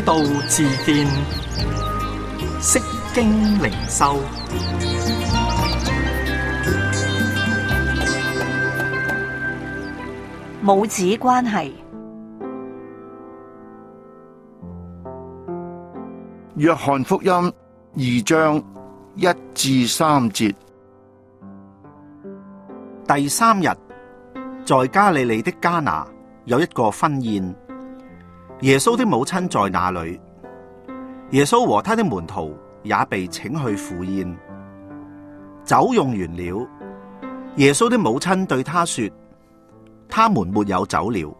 道自見，釋經靈修。 母子關係。 約翰福音2章1至3節。 第3日，在加利利的迦拿有一個婚宴，耶穌的母親在那裏，耶穌和他的門徒也被請去赴宴。酒用完了，耶穌的母親對他說：他們沒有酒了。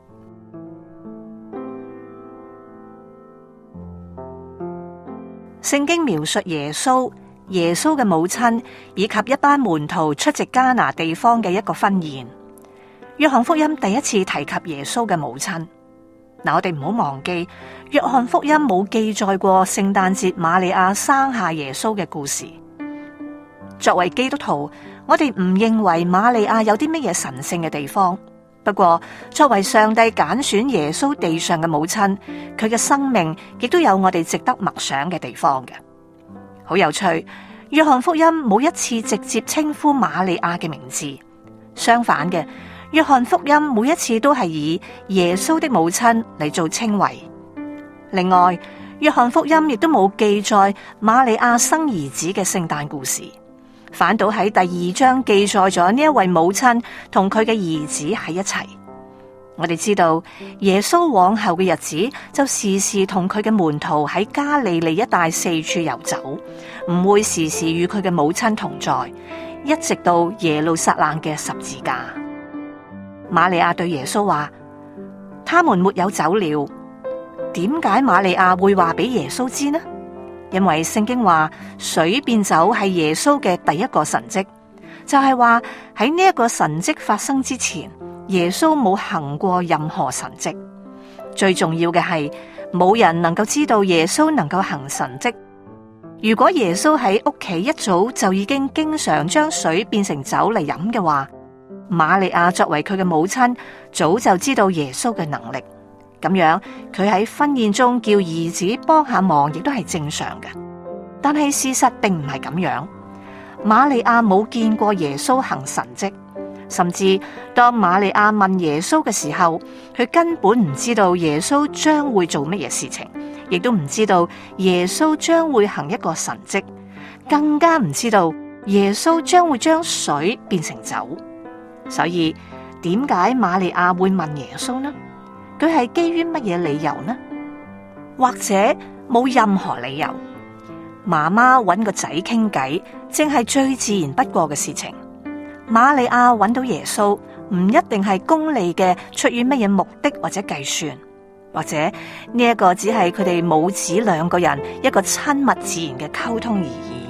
聖經描述耶穌嘅母親以及一班門徒出席迦拿地方嘅一個婚宴。約翰福音第一次提及耶穌嘅母親。我哋唔好忘記，約翰福音冇記載過聖誕節瑪利亞生下耶穌嘅故事。作為基督徒，我哋唔認為瑪利亞有啲乜嘢神聖嘅地方。不過，作為上帝揀選耶穌地上嘅母親，佢嘅生命亦都有我哋值得默想嘅地方嘅。好有趣，約翰福音冇一次直接稱呼瑪利亞嘅名字，相反嘅，約翰福音每一次都係以耶穌的母親嚟做稱謂。另外，約翰福音亦都冇記載瑪利亞生兒子嘅聖誕故事。反倒喺第2章記載咗呢一位母親同佢嘅兒子喺一齊。我哋知道耶穌往後嘅日子就時時同佢嘅門徒喺加利利一帶四處遊走，唔會時時與佢嘅母親同在，一直到耶路撒冷嘅十字架。瑪利亞對耶穌話：他們沒有酒了。點解瑪利亞會話俾耶穌知呢？因為聖經話水變酒係耶穌嘅第一個神蹟，就係話喺呢一個神蹟發生之前，耶穌冇行過任何神蹟。最重要嘅係冇人能夠知道耶穌能夠行神蹟。如果耶穌喺屋企一早就已經經常將水變成酒嚟飲嘅話，瑪利亞作為佢嘅母親，早就知道耶穌嘅能力。咁樣，佢喺婚宴中叫兒子幫下忙，亦都係正常嘅。但係事實並唔係咁樣。瑪利亞冇見過耶穌行神蹟，甚至當瑪利亞問耶穌嘅時候，佢根本唔知道耶穌將會做乜嘢事情，亦都唔知道耶穌將會行一個神蹟，更加唔知道耶穌將會將水變成酒。所以，點解瑪利亞會問耶穌呢？佢係基於乜嘢理由呢？或者冇任何理由？媽媽揾個仔傾偈，正係最自然不過嘅事情。瑪利亞揾到耶穌，唔一定係功利嘅，出於乜嘢目的或者計算，或者呢一個只係佢哋母子兩個人一個親密自然嘅溝通而已。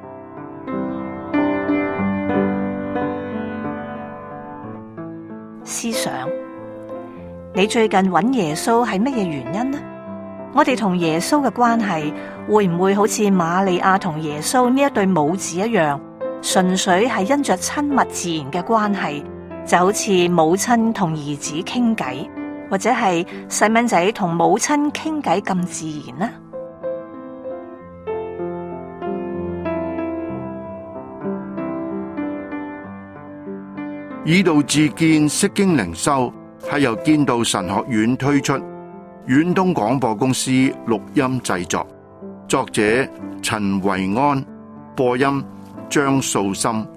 思想。你最近揾耶穌係乜嘢原因呢？我哋同耶穌嘅關係會唔會好似瑪利亞同耶穌呢一對母子一樣，純粹係因着親密自然嘅關係，就好似母親同兒子傾偈，或者係細蚊仔同母親傾偈咁自然呢？ 以道自見，釋經靈修係由建道神學院推出，遠東廣播公司錄音製作，作者陳維安，播音張素心。